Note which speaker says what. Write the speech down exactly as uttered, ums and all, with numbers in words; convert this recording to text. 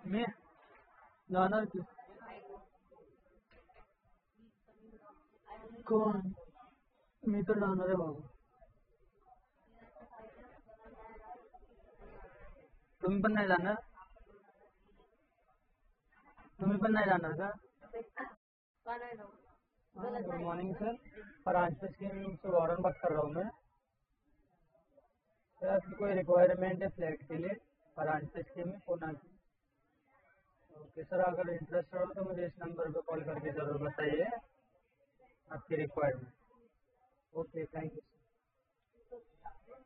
Speaker 1: मी जाणार की. कोण? मी तर जाणार आहे बाबा. तुम्ही पण नाही जाणार? तुम्ही पण नहीं जाणार का? Good morning sir. Branch scheme से वारन बात कर रहा हूँ मैं. सर आपकी कोई रिक्वायरमेंट है फ्लैट के लिए ब्रांच स्कीम में पुणे की? ओके सर, अगर इंटरेस्ट हो तो मुझे इस नंबर पे कॉल करके ज़रूर बताइए आपकी रिक्वायरमेंट. Okay, thank you.